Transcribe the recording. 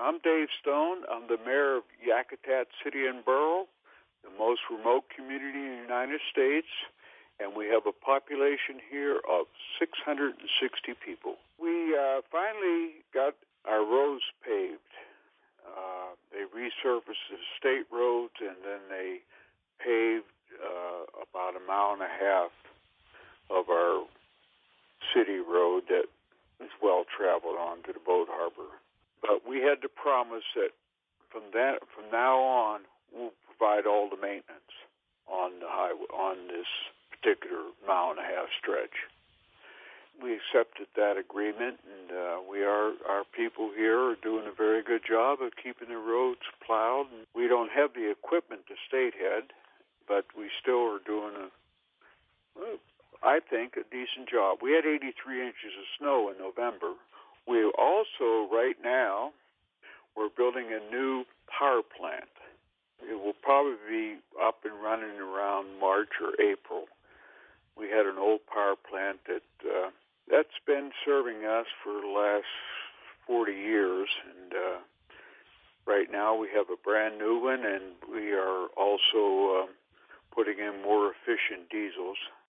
I'm Dave Stone. I'm the mayor of Yakutat City and Borough, the most remote community in the United States, and we have a population here of 660 people. We finally got our roads paved. They resurfaced the state roads, and then they paved about a mile and a half of our city road that is well traveled on to the boat harbor. But we had to promise that from now on, we'll provide all the maintenance on the highway, on this particular mile and a half stretch. We accepted that agreement, and our people here are doing a very good job of keeping the roads plowed. We don't have the equipment the state had, but we still are doing I think, a decent job. We had 83 inches of snow in November. We also, right now, we're building a new power plant. It will probably be up and running around March or April. We had an old power plant that's been serving us for the last 40 years, and right now we have a brand new one, and we are also putting in more efficient diesels.